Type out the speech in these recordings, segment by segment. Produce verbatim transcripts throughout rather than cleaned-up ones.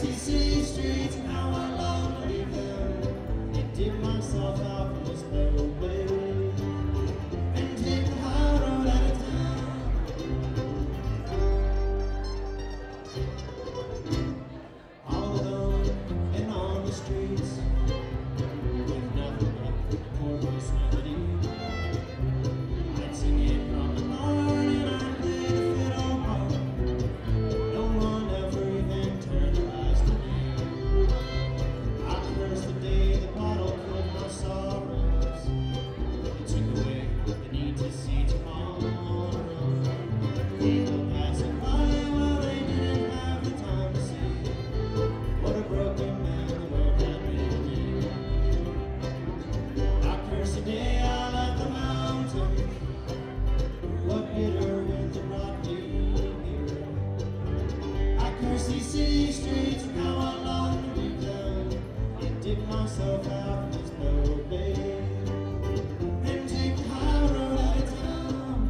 these city streets and how I long to leave them and dig myself out from this boat, baby, and take the high road out of town. All alone and on the streets with nothing but the poor voice melody. I'd sing it from the barn and I'd play the fiddle hard. No one ever even turned their eyes to me. I cursed the day the bottle killed my sorrows. It took away the need to see tomorrow. People passing by while they didn't have the time to see what a broken man the world had made me. I curse the day I left the mountain. What bitter winds have brought me here. I curse these city streets and how I long to leave them and dig myself out from this boat, babe, and take the high road out of town.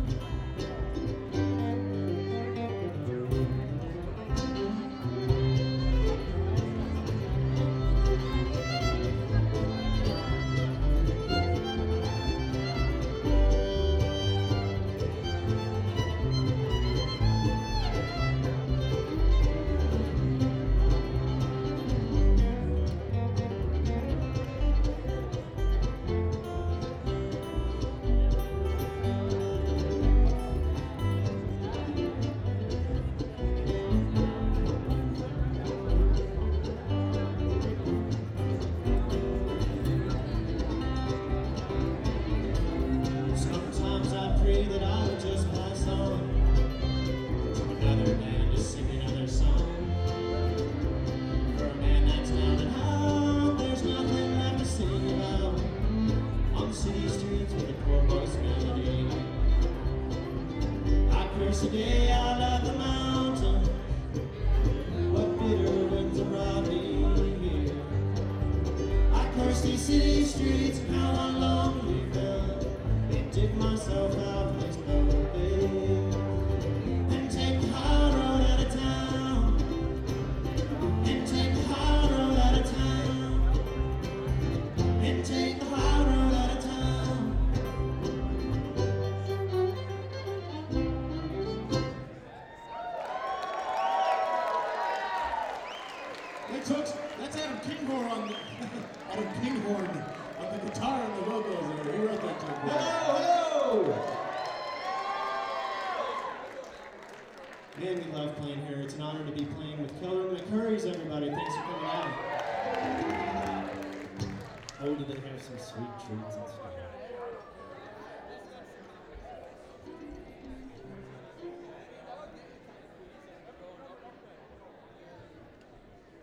Sometimes I pray that I would just pass on to another man to sing another song. For a man that's down and out, there's nothing left to sing about on the city streets with a poor voice melody. I curse the day I left the mountain. What bitter winds have brought me here. I curse these city streets and how I long to leave them and dig myself out from this boat, babe, and take the high road out of town, and take the high road out of town, and take the high road out of town. Hey, folks, that's Adam Kinghorn on the Adam Kinghorn on the guitar and the vocals there. He wrote that tune. Hello, hello! Man, we love playing here. It's an honor to be playing with Keller and the McCurries, everybody. Thanks for coming out. Oh, do they have some sweet treats and stuff?